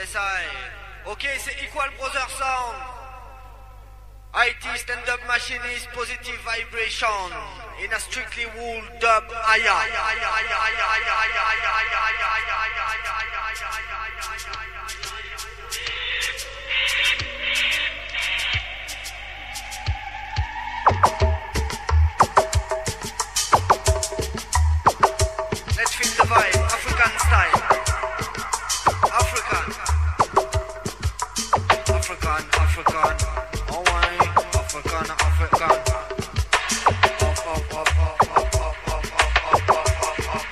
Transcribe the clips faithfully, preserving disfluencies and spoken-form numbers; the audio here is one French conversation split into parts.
Yes, I. Ok, c'est Equal Brother Sound. I T stand-up machinist, positive vibration. In a strictly wool dub aya. Let's feel the vibe, African style. African. African, African. Oh, why? African, African. Up, up, up, up, up, up, up, up, up, up, up, up.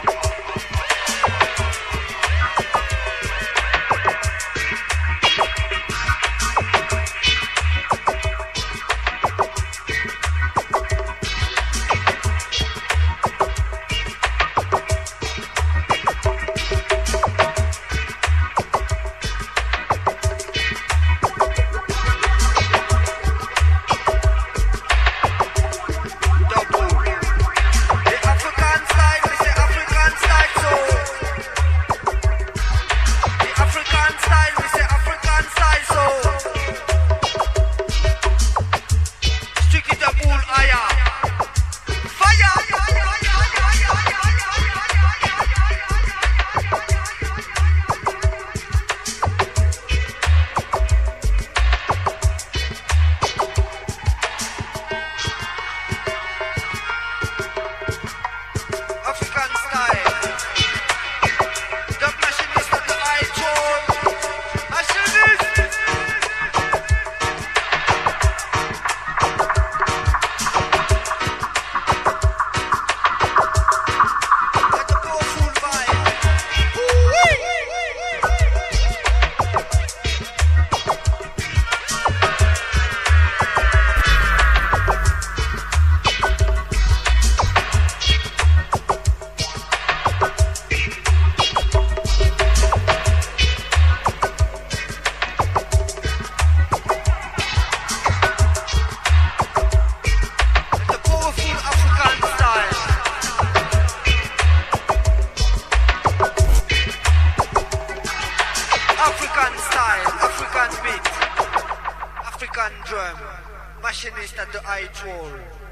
Machinist at the I-Troll.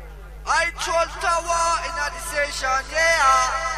I-Troll Tower in the station, yeah.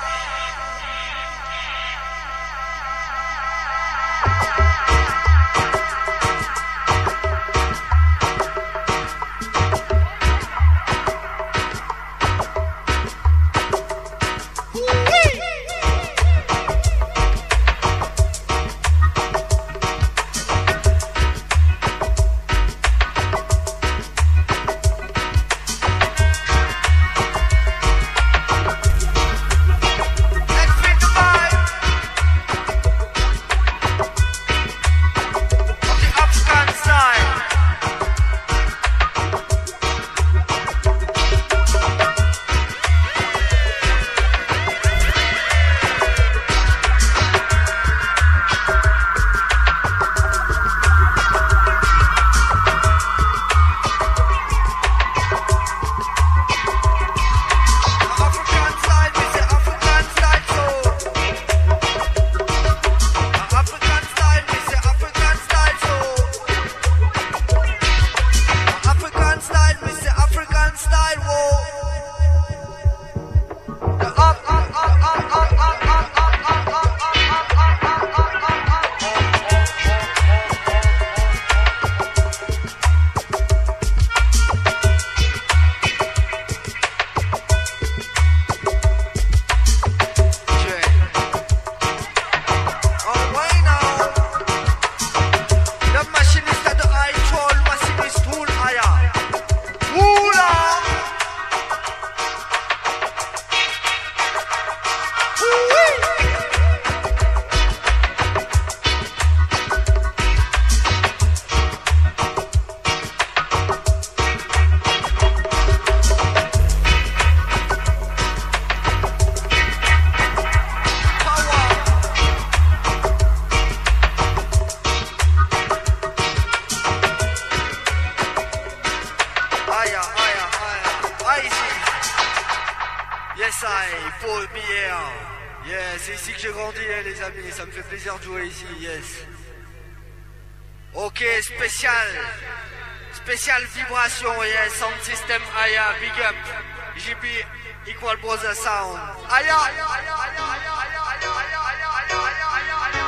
Yeah, c'est ici que j'ai grandi, hein, les amis. Ça me fait plaisir de jouer ici, yes. Ok, spécial. Spécial vibration, yeah, sound system, Aya, big up. J B, Equal Brother Sound. Aya, Aya, Aya, Aya, Aya, Aya, Aya, Aya, Aya,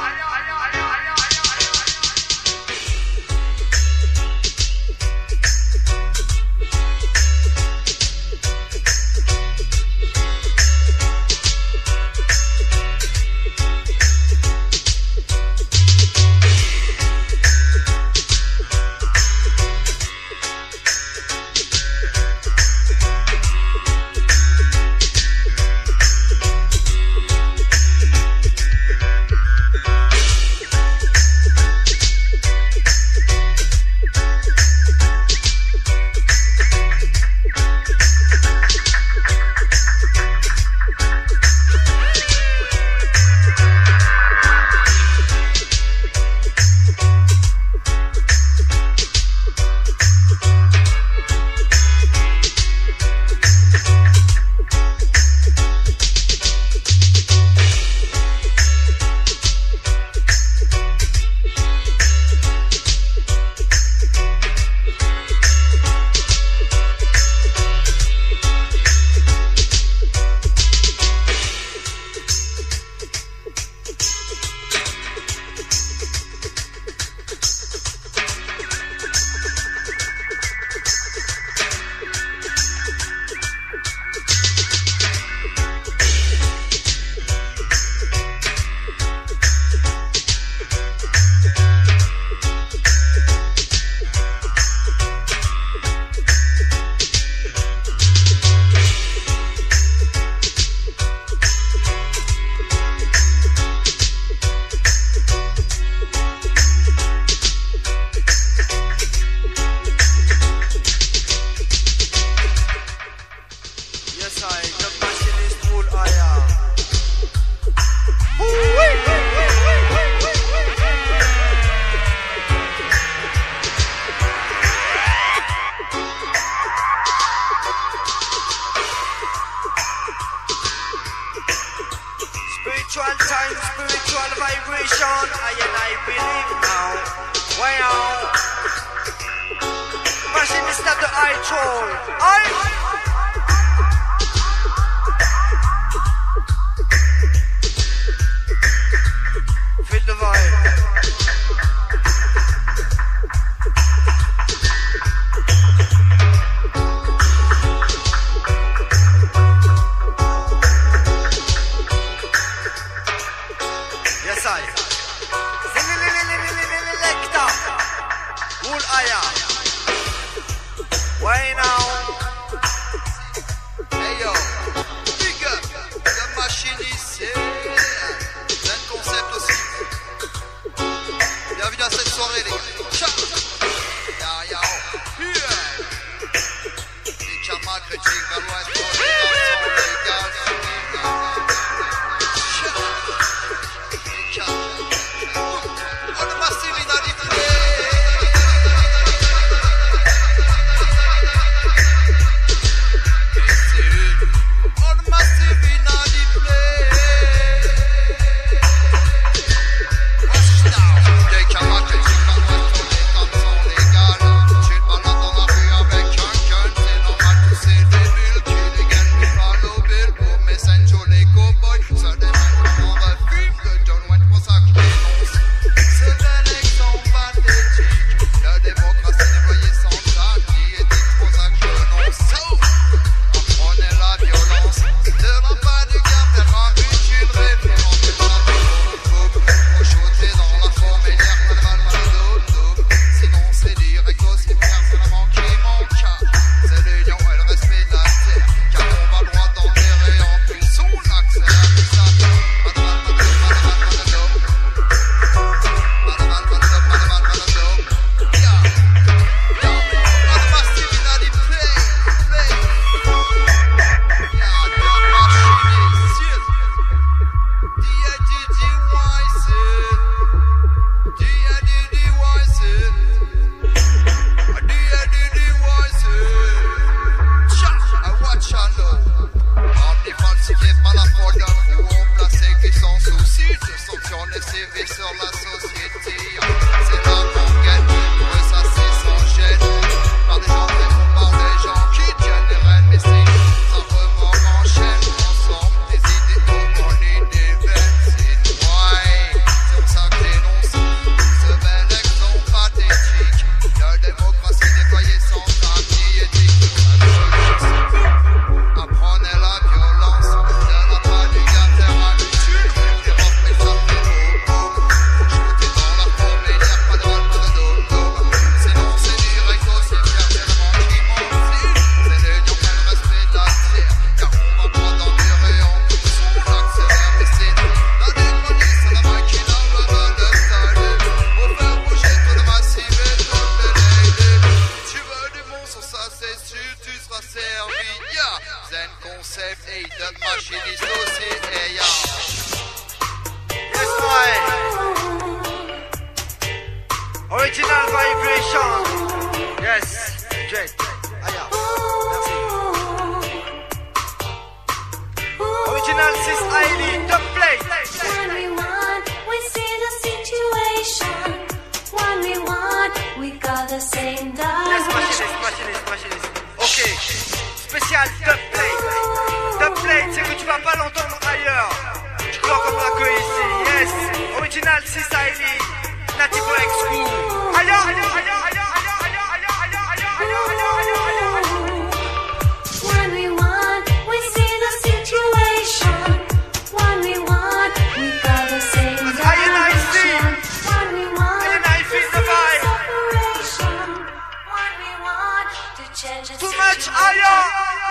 sur les C V, sur la société. C'est la conquête. Original vibration. Yes, Jet. Aya. Merci. Original Sis Ailey, the plate. When we want, we see the situation. When we want, we got the same direction. Yes, machiniste, machiniste, machiniste. Ok. Spécial the plate. The plate, c'est que tu vas pas l'entendre ailleurs. Tu crois qu'on l'a que ici. Yes. Original Sis Ailey. Nativo X School. Aya, aya, aya, aya, aya, aya, aya, aya, aya, aya, aya, aya, aya. When we want, we see the situation. When we want, we got the same Cause I and I see. direction. When we want, I and I feel the vibe. separation. When we want to change the Too much situation. higher.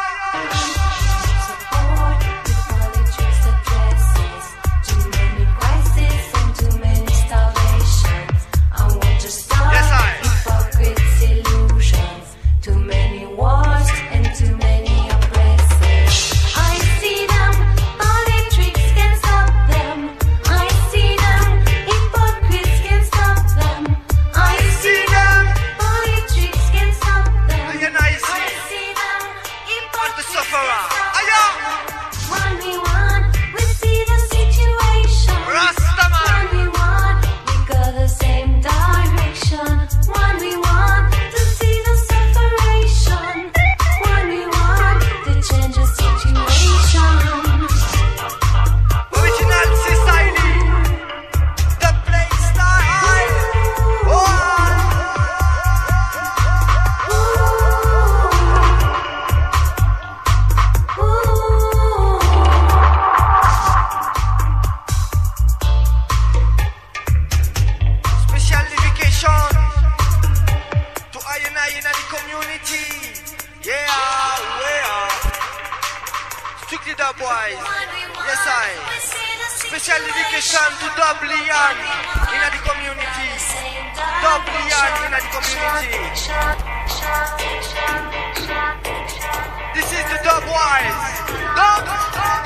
Support with politics that dresses. Too many crises and too many starvations. I want to stop Yes, I. hypocrite illusions. Too many wars and too many oppressors. I see them, politics can stop them. I see them, hypocrites can stop them. I see them, politics can stop them. I and I I see. see them, And the hypocrites sufferer. can stop Aya. them. When we want, we see the situation. Rastaman. When we want, we go the same direction. When we want to see the separation. When we want to change the situation. Original Sis Ailey. The plate style. Oh. Special dedication to I and I in the community. Yeah, yeah. Strictly the boys. Yes, I. Special dedication to Dublian in the community. Dublian in the community. This is the Dub Wise. Dub.